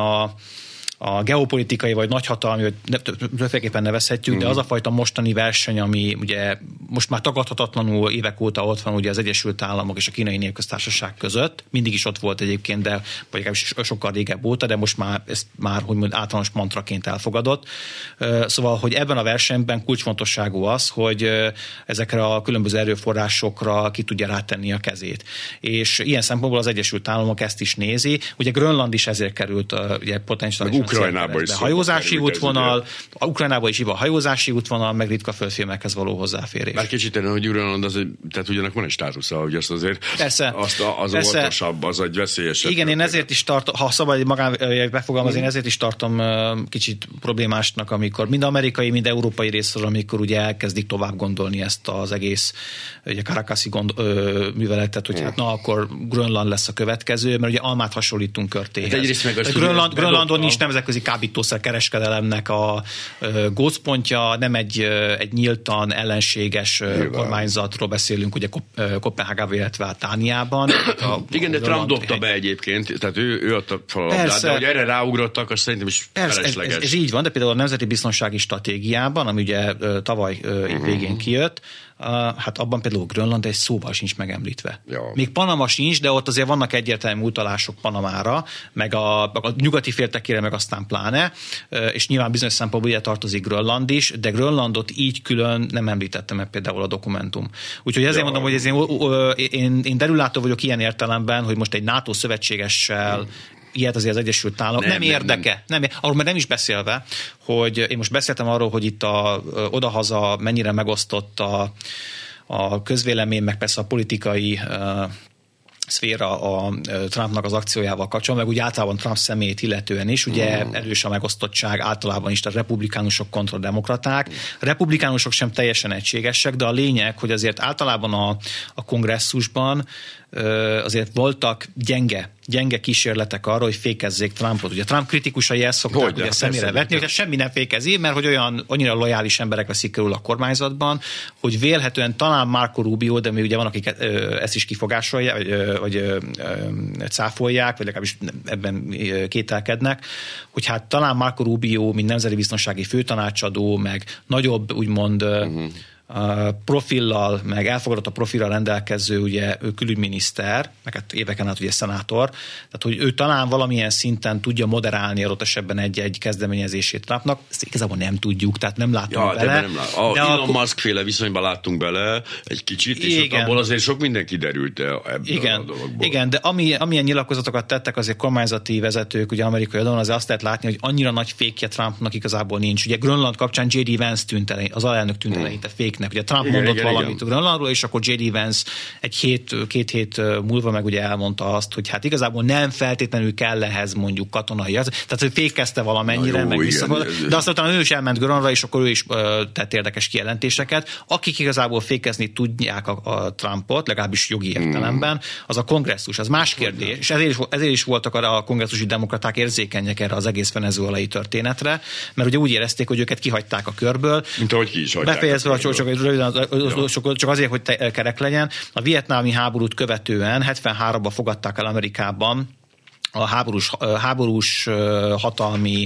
a geopolitikai vagy nagyhatalmi, vagy többféleképpen nevezhetjük, de az a fajta mostani verseny, ami ugye most már tagadhatatlanul évek óta ott van ugye az Egyesült Államok és a Kínai Népköztársaság között, mindig is ott volt egyébként, de vagy sokkal régebb óta, de most már ezt már úgymond általános mantraként elfogadott. Szóval, hogy ebben a versenyben kulcsfontosságú az, hogy ezekre a különböző erőforrásokra ki tudja rátenni a kezét. És ilyen szempontból az Egyesült Államok ezt is nézi. Ugye Grönland is ezért került ugye potenciálisan Ukrajnába is hajózási útvonal, Ukrajnába is van hajózási útvonal, meg ritka földfémekhez való hozzáférés. Már kicsit hogy Grönland az, tehát ugyanak van egy státusza, hogy azt azért persze, az óvatosabb, az egy veszélyesebb. Igen, én ezért is tartom, ha szabad magán befogalmazni, én ezért is tartom kicsit problémásnak, amikor mind amerikai, mind európai részről, amikor ugye elkezdik tovább gondolni ezt az egész ugye Caracasi műveletet, hogy hát na, akkor Grönland lesz a következő, mert ugye almát hasonlítunk körtéhez. Hát Grönlandon nincs nemzetközi kábítószer kereskedelemnek a gócpontja, nem egy nyíltan ellenséges kormányzatról beszélünk, ugye Koppenhágában, illetve Dániában. Igen, de Trump dobta be egyébként, tehát ő adta fel, de hogy erre ráugrottak, azt szerintem is felesleges. Ez így van, de például a Nemzeti Biztonsági Stratégiában, ami ugye tavaly végén kijött, hát abban például Grönland egy szóval sincs megemlítve. Ja. Még Panama sincs, de ott azért vannak egyértelmű utalások Panamára, meg a nyugati féltekére, meg aztán pláne, és nyilván bizonyos szempontból ide tartozik Grönland is, de Grönlandot így külön nem említettem meg például a dokumentum. Úgyhogy ezért mondom, hogy én derülátó vagyok ilyen értelemben, hogy most egy NATO szövetségessel ilyet azért az Egyesült Államok nem érdeke. Nem. Arról már nem is beszélve, hogy én most beszéltem arról, hogy itt odahaza mennyire megosztott a közvélemény, meg persze a politikai szféra a Trumpnak az akciójával kapcsolatban, meg úgy általában Trump személyét illetően is, ugye erős a megosztottság általában is, tehát republikánusok kontra demokraták. A republikánusok sem teljesen egységesek, de a lényeg, hogy azért általában a kongresszusban azért voltak gyenge kísérletek arra, hogy fékezzék Trumpot. Ugye Trump kritikusai ezt szokták ugye szemére vetni, hogy semmi nem fékezi, mert hogy annyira lojális emberek veszik körül a kormányzatban, hogy vélhetően talán Marco Rubio, de mi ugye van, akik ezt is kifogásolják, vagy cáfolják, vagy legalábbis ebben kételkednek, hogy hát talán Marco Rubio, mint nemzeti biztonsági főtanácsadó, meg nagyobb úgymond profillal, meg elfogadott a profillal rendelkező ugye ő külügyminiszter, meg hát éveken át ugye szenátor, tehát hogy ő talán valamilyen szinten tudja moderálni adott esetben egy kezdeményezését Trumpnak, ezt igazából nem tudjuk, tehát nem látunk bele. Elon Musk féle viszonyban láttunk bele egy kicsit, és ott abból azért sok minden kiderült ebből a dologból. Igen, de amilyen nyilatkozatokat tettek azért kormányzati vezetők, ugye amerikai oldalon, azért azt lehet látni, hogy annyira nagy fékje Trumpnak igazából nincs. Ugye Grönland kapcsán J.D. Vance az alelnök tűnt eleinte féknek. Ugye Trump mondott valamit Grönlandról, és akkor J.D. Vance két hét múlva meg ugye elmondta azt, hogy hát igazából nem feltétlenül kell ehhez mondjuk katonai. Tehát, hogy fékezte valamennyire, meg visszafordult. De aztán ő is elment Grönlandra, és akkor ő is tett érdekes kijelentéseket. Akik igazából fékezni tudják a Trumpot, legalábbis jogi értelemben, az a kongresszus. Az más kérdés. És ezért is voltak a kongresszusi demokraták érzékenyek erre az egész venezuelai történetre, mert ugye úgy érezték, hogy őket kihagyták a körből. Mint ahogy ki is hagyták. Befejezve csak azért, hogy kerek legyen. A vietnámi háborút követően 73-ban fogadták el Amerikában a háborús hatalmi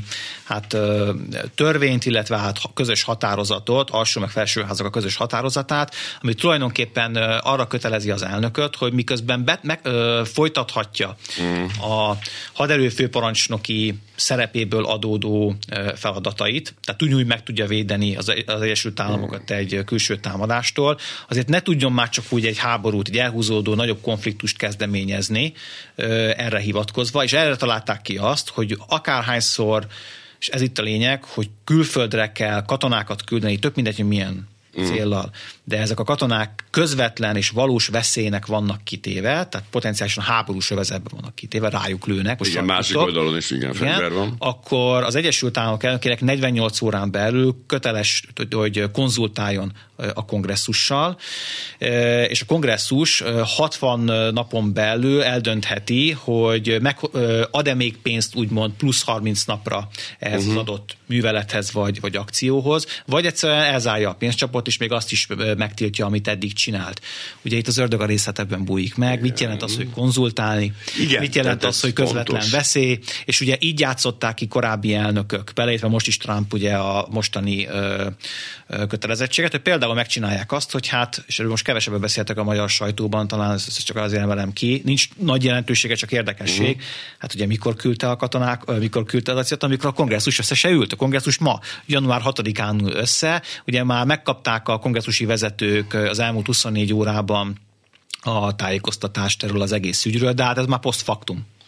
törvényt, törvényt, illetve közös határozatot, alsó meg felsőházak a közös határozatát, ami tulajdonképpen arra kötelezi az elnököt, hogy miközben folytathatja a haderő főparancsnoki szerepéből adódó feladatait, tehát úgy meg tudja védeni az Egyesült Államokat egy külső támadástól, azért ne tudjon már csak úgy egy háborút, egy elhúzódó nagyobb konfliktust kezdeményezni erre hivatkozva, és erre találták ki azt, hogy akárhányszor, és ez itt a lényeg, hogy külföldre kell katonákat küldeni, tök mindegy, hogy milyen céllal, de ezek a katonák közvetlen és valós veszélynek vannak kitéve, tehát potenciálisan háborús övezetben vannak kitéve, rájuk lőnek. Igen, másik oldalon is fegyver van. Akkor az Egyesült Államok elnökének 48 órán belül köteles, hogy konzultáljon a kongresszussal, és a kongresszus 60 napon belül eldöntheti, hogy ad-e még pénzt úgymond plusz 30 napra ehhez az adott művelethez vagy akcióhoz, vagy egyszerűen elzárja a pénzcsapot, és még azt is megtiltja, amit eddig csinált. Ugye itt az ördög a részletekben bújik meg, mit jelent az, hogy konzultálni, mit jelent az, hogy közvetlen veszély, és ugye így játszották ki korábbi elnökök, beleértve most is Trump ugye a mostani kötelezettséget, hogy például megcsinálják azt, hogy és erről most kevesebben beszéltek a magyar sajtóban, talán ez csak azért emelem ki, nincs nagy jelentősége, csak érdekesség. Hát ugye mikor küldte az akciót, amikor a kongresszus össze se ült. A kongresszus ma, január 6-án össze, ugye már megkapták a kongresszusi vezetők az elmúlt 24 órában a tájékoztatást erről az egész ügyről, de hát ez már post factum.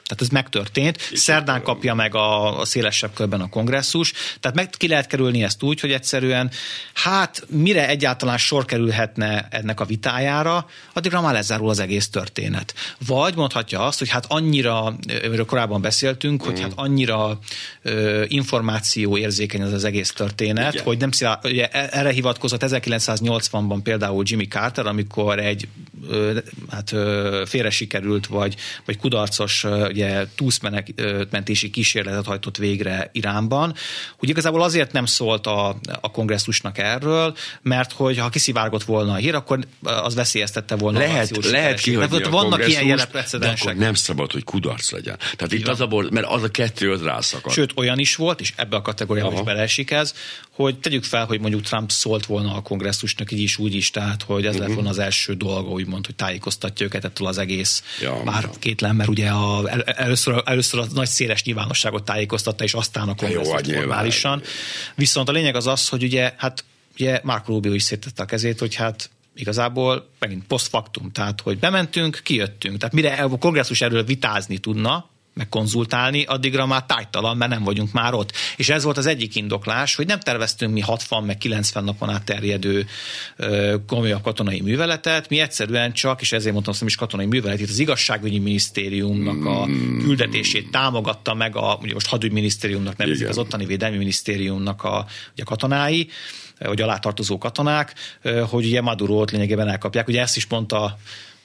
Tehát ez megtörtént. Szerdán kapja meg a szélesebb körben a kongresszus. Tehát meg ki lehet kerülni ezt úgy, hogy egyszerűen mire egyáltalán sor kerülhetne ennek a vitájára, addigra már lezárul az egész történet. Vagy mondhatja azt, hogy annyira, amiről korábban beszéltünk, hogy annyira információ érzékeny az egész történet, igen, hogy nem ugye erre hivatkozott 1980-ban például Jimmy Carter, amikor egy félre sikerült, vagy kudarcos ugye, túszmentési kísérletet hajtott végre Iránban, hogy igazából azért nem szólt a kongresszusnak erről, mert hogy ha kiszivárgott volna a hír, akkor az veszélyeztette volna lehet kihagyni a vannak ilyen jelek precedensek. De akkor nem szabad, hogy kudarc legyen. Tehát itt az abból, mert az a kettő az rászakad. Sőt, olyan is volt, és ebbe a kategóriába is beleesik ez, hogy tegyük fel, hogy mondjuk Trump szólt volna a kongresszusnak így is, úgy is, tehát, hogy ez lett volna az első dolga, úgymond, hogy tájékoztatja őket ettől az egész, bár kétlem, mert ugye először a nagy széles nyilvánosságot tájékoztatta, és aztán a kongresszust formálisan. Viszont a lényeg az, hogy ugye Marco Rubio is széttette a kezét, hogy igazából megint post factum, tehát, hogy bementünk, kijöttünk. Tehát mire a kongresszus erről vitázni tudna, meg konzultálni, addigra már tájtalan, mert nem vagyunk már ott. És ez volt az egyik indoklás, hogy nem terveztünk mi 60 meg 90 napon át terjedő komolyabb katonai műveletet, mi egyszerűen csak, és ezért mondtam, hogy is katonai művelet, itt az igazságügyi minisztériumnak a küldetését támogatta meg ugye most hadügyminisztériumnak nevezik, az ottani védelmi minisztériumnak a katonái, vagy alátartozó katonák, hogy ugye Madurót lényegében elkapják. Ugye ezt is mondta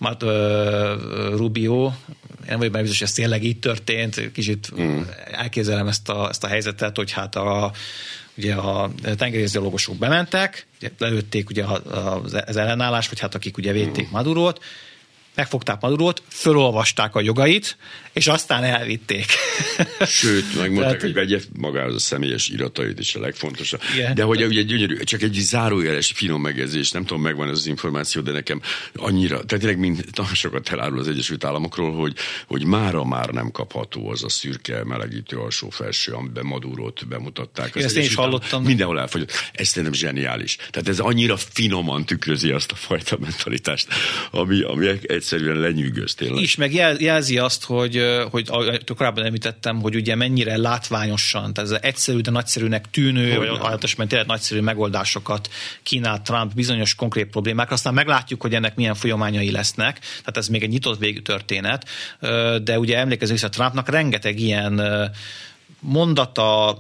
Rubio, én nem vagyok benne biztos, hogy ez tényleg így történt, kicsit elképzelem ezt a helyzetet, hogy ugye a tengerészgyalogosok bementek, lelőtték ugye az ellenállás, vagy akik ugye védték Madurót, megfogták Madurót, fölolvasták a jogait, és aztán elvitték. Sőt, megmondták, hogy vegye magához a személyes iratait is a legfontosabb. Igen. De hogy ugye gyönyörű, csak egy zárójeles finom megjegyzés, nem tudom, megvan ez az információ, de nekem annyira, tehát tényleg nagyon sokat elárul az Egyesült Államokról, hogy mára már nem kapható az a szürke melegítő alsó-felső, amiben Madurót bemutatták. Ezt én is hallottam. Mindenhol elfogyott. Ez szerintem zseniális. Tehát ez annyira finoman tükrözi azt a fajta mentalitást, ami egyszerűen lenyűgöz tényleg. És meg jelzi azt, hogy korábban említettem, hogy ugye mennyire látványosan, tehát ez egyszerű, de nagyszerűnek tűnő, vagy általában tényleg nagyszerű megoldásokat kínál Trump bizonyos konkrét problémákra. Aztán meglátjuk, hogy ennek milyen folyamányai lesznek, tehát ez még egy nyitott végű történet, de ugye emlékezünk vissza, Trumpnak rengeteg ilyen mondata,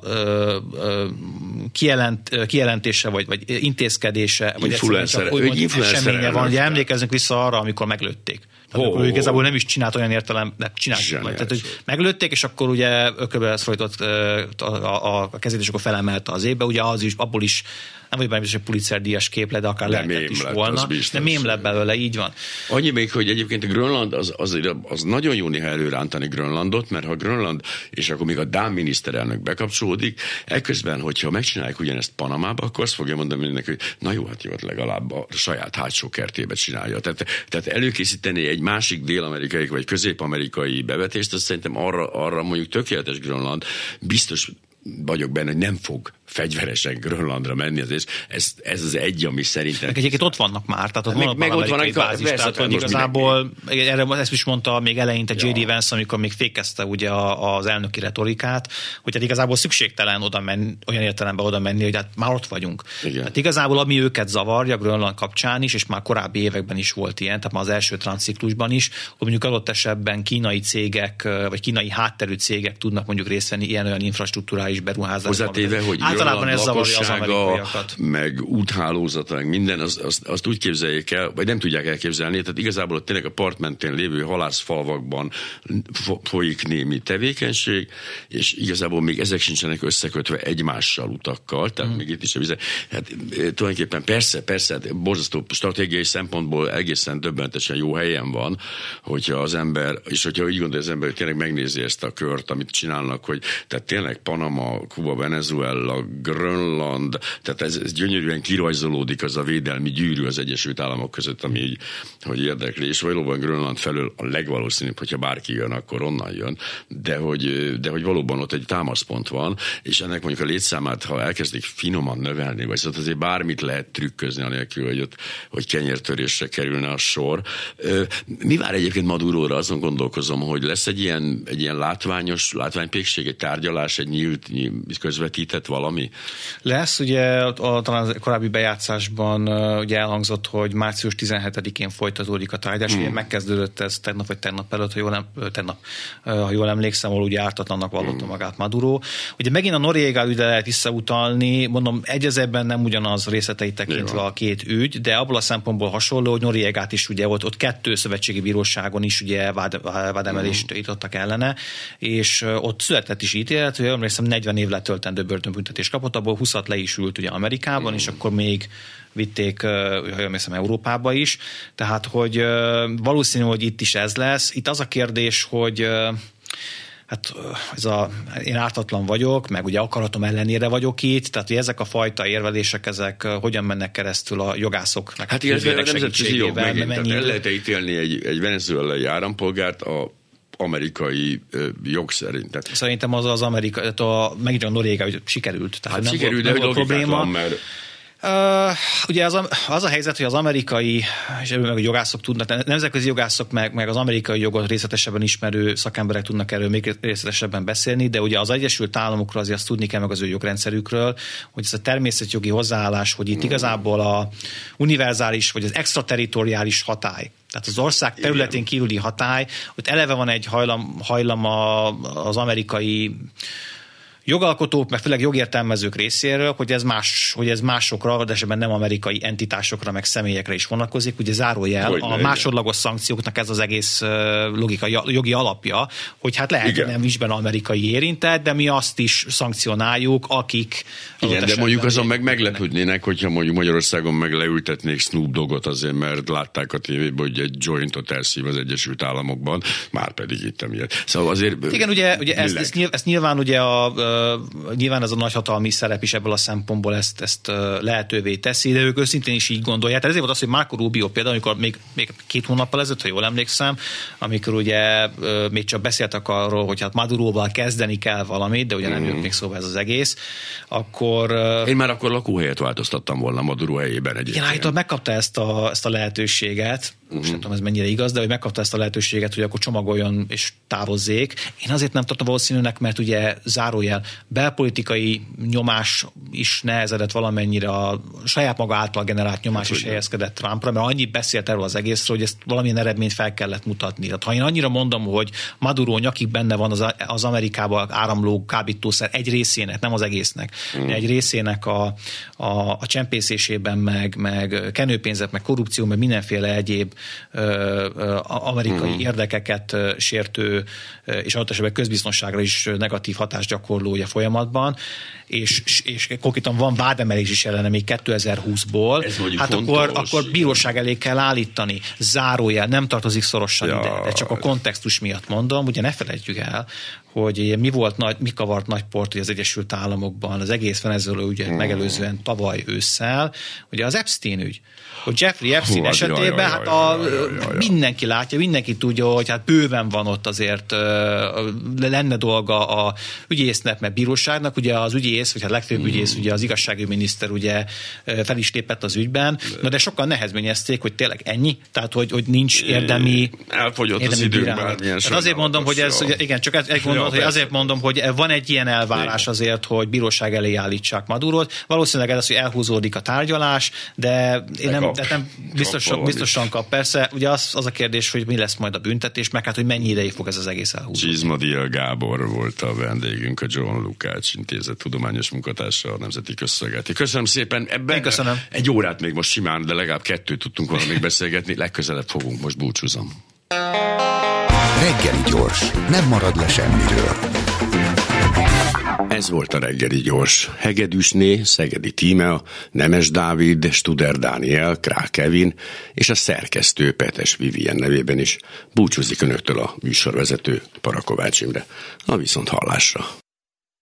kijelentése, vagy intézkedése, vagy eseménye van. Ugye emlékezzünk vissza arra, amikor meglőtték. Akkor igazából nem is csinált olyan értelem, de csinált. Tehát, hogy meglőtték, és akkor ugye ököbben folytott a kezét, és akkor felemelte az ébbe. Ugye abból is nem vagy benne biztos, hogy Pulitzer-díjas képlet, de akár lehetett is volna. De mém lett belőle, így van. Annyi még, hogy egyébként a Grönland, az nagyon jó néha előrántani Grönlandot, mert ha Grönland, és akkor még a dán miniszterelnök bekapcsolódik, ekközben, hogyha megcsinálják ugyanezt Panamába, akkor azt fogja mondani mindenki, hogy na jó, hát jó, legalább a saját hátsó kertébe csinálja. Tehát előkészíteni egy másik dél-amerikai vagy közép-amerikai bevetést, azt szerintem arra mondjuk tökéletes Grönland, biztos vagyok benne, hogy nem fog fegyveresen Grönlandra menni, ez az egy, ami szerintem... Meg egyébként ott vannak már, tehát ott van egy bázis, tehát hogy igazából, erre ezt is mondta még eleinte J.D. Vance, amikor még fékezte ugye az elnöki retorikát, hogy hát igazából szükségtelen olyan értelemben oda menni, hogy hát már ott vagyunk. Hát igazából ami őket zavarja Grönland kapcsán is, és már korábbi években is volt ilyen, tehát már az első transciklusban is, hogy mondjuk adott esetben kínai cégek, vagy kínai hátterű cégek tudnak mondjuk részt venni ilyen-olyan infrastruktúrális beruházásban. Hozzátéve, hogy általában ez zavarja az amerikaiakat. Meg úthálózata, meg minden, azt úgy képzeljék el, vagy nem tudják elképzelni, tehát igazából tényleg a part mentén lévő halászfalvakban folyik némi tevékenység, és igazából még ezek sincsenek összekötve egymással utakkal, tehát még itt is a vize. Hát tulajdonképpen persze, borzasztó stratégiai szempontból egészen döbbenetesen jó helyen van, hogyha az ember, és hogyha úgy gondolja az ember, hogy tényleg megnézi ezt a kört, amit csinálnak, hogy tehát tényleg Panama, Kuba, Venezuela, Grönland, tehát ez gyönyörűen kirajzolódik az a védelmi gyűrű az Egyesült Államok között, ami így, hogy érdekli, és valóban Grönland felől a legvalószínűbb, hogyha bárki jön, akkor onnan jön, de hogy valóban ott egy támaszpont van, és ennek mondjuk a létszámát, ha elkezdik finoman növelni, vagy szóval azért bármit lehet trükközni anélkül, hogy kenyértörésre kerülne a sor. Mi vár egyébként Maduróra? Azon gondolkozom, hogy lesz egy ilyen látványpékség, egy tárgyalás, egy nyílt közvetített valami? Lesz, ugye talán a korábbi bejátszásban ugye elhangzott, hogy március 17-én folytatódik a tárgyalás, ugye megkezdődött ez tegnap előtt, ha jól emlékszem, ahol ugye ártatlannak vallotta magát Maduro. Ugye megint a Noriega ügyre lehet visszautalni, mondom, egyezebben nem ugyanaz részleteit tekintve a két ügy, de abból a szempontból hasonló, hogy Noriegát is ugye ott 2 szövetségi bíróságon is ugye vádemelést ítottak ellene, és ott született is ítélet, hogy emlékszem 40 év letöltendő börtönbüntetést kapott, abból 20-at le is ült ugye Amerikában, és akkor még vitték, ha emlékszem, Európába is. Tehát, hogy valószínű, hogy itt is ez lesz. Itt az a kérdés, hogy hát én ártatlan vagyok, meg ugye akaratom ellenére vagyok itt, tehát hogy ezek a fajta érvelések, ezek hogyan mennek keresztül a jogászoknak. Hát illetve a nemzetközi jog megint, tehát el lehet ítélni egy venezuelai állampolgárt a amerikai jog szerint. Tehát szerintem az amerikai, megint a Noriega, hogy sikerült. Tehát hát sikerült, de hogy probléma. Mert ugye az a helyzet, hogy az amerikai, és ebből meg a jogászok tudnak, nemzetközi jogászok meg az amerikai jogot részletesebben ismerő szakemberek tudnak erről még részletesebben beszélni, de ugye az Egyesült Államokról azért azt tudni kell meg az ő jogrendszerükről, hogy ez a természetjogi hozzáállás, hogy itt igazából a univerzális vagy az extraterritoriális hatály, tehát az ország területén kívüli hatály, hogy eleve van egy hajlam az amerikai jogalkotók, meg főleg jogértelmezők részéről, hogy ez másokra, de esetben nem amerikai entitásokra, meg személyekre is vonatkozik. Ugye zárójel, a másodlagos szankcióknak ez az egész logika, jogi alapja, hogy hát lehet nem is benne amerikai érintett, de mi azt is szankcionáljuk, akik... Igen, de mondjuk azon meglepődnének, hogyha mondjuk Magyarországon meg leültetnék Snoop Doggot azért, mert látták a tévében, hogy egy jointot elszív az Egyesült Államokban, már pedig itt emiatt. Szóval azért... Igen, ugye ezt nyilván ugye nyilván ez a nagyhatalmi szerep is ebből a szempontból ezt lehetővé teszi, de ők őszintén is így gondolják. Tehát ezért volt az, hogy Marco Rubio például, amikor még 2 hónappal ezelőtt, ha jól emlékszem, amikor ugye még csak beszéltek arról, hogy hát Maduróval kezdeni kell valamit, de ugye nem jött még szóba ez az egész, akkor... Én már akkor lakóhelyet változtattam volna Maduro helyében egyébként. Igen, állítólag megkapta ezt a lehetőséget, most nem tudom, ez mennyire igaz, de hogy megkapta ezt a lehetőséget, hogy akkor csomagoljon és távozzék. Én azért nem tartom valószínűnek, mert ugye zárójel belpolitikai nyomás is nehezedett valamennyire, a saját maga által generált nyomás is helyezkedett Trumpra, mert annyit beszélt erről az egészről, hogy ezt valamilyen eredményt fel kellett mutatni. Tehát ha én annyira mondom, hogy Maduro nyakig benne van az Amerikába áramló kábítószer egy részének, nem az egésznek, egy részének a csempészésében, meg kenőpénzet, meg korrupció, meg mindenféle egyéb amerikai érdekeket sértő és adott esetben közbiztonságra is negatív hatást gyakorló ugye folyamatban, és konkrétan van vádemelés is ellene még 2020-ból, hát akkor bíróság elé kell állítani. Zárójel, nem tartozik szorosan ide, de csak a kontextus miatt mondom, ugye ne felejtjük el, hogy mi kavart nagy port az Egyesült Államokban, az egész Venezuela ügyet megelőzően tavaly ősszel, ugye az Epstein ügy. Hogy Jeffrey Epstein esetében mindenki látja, mindenki tudja, hogy hát bőven van ott azért lenne dolga a ügyésznek, meg bíróságnak, ugye az ügyész, vagy hát legfőbb ügyész, ugye az igazságügyminiszter ugye fel is lépett az ügyben, de sokan nehezményezték, hogy tényleg ennyi, tehát hogy nincs érdemi elfogyott az időben. Azért mondom, hogy ez, igen, csak egy gondolat, hogy azért mondom, hogy van egy ilyen elvárás azért, hogy bíróság elé állítsák Madurót. Valószínűleg ez az, hogy elhúzódik a tárgyalás, de én nem biztosan kap. Persze, ugye az a kérdés, hogy mi lesz majd a büntetés, meg hát, hogy mennyi ideig fog ez az egész elhúzódni. Csizmadia Gábor volt a vendégünk, a John Lukács Intézet tudományos munkatársa a Nemzeti Közszolgálati. Köszönöm szépen. Ebben egy órát még most simán, de legalább 2 tudtunk volna még beszélgetni. Legközelebb fogunk, most búcsúzom. Reggeli gyors, nem marad le semmiről. Ez volt a Reggeli gyors. Hegedűsné, Szegedi Tímea, Nemes Dávid, Studer Dániel, Král Kevin és a szerkesztő Petes Vivien nevében is búcsúzik önöktől a műsorvezető Parakovács Imre. A viszonthallásra.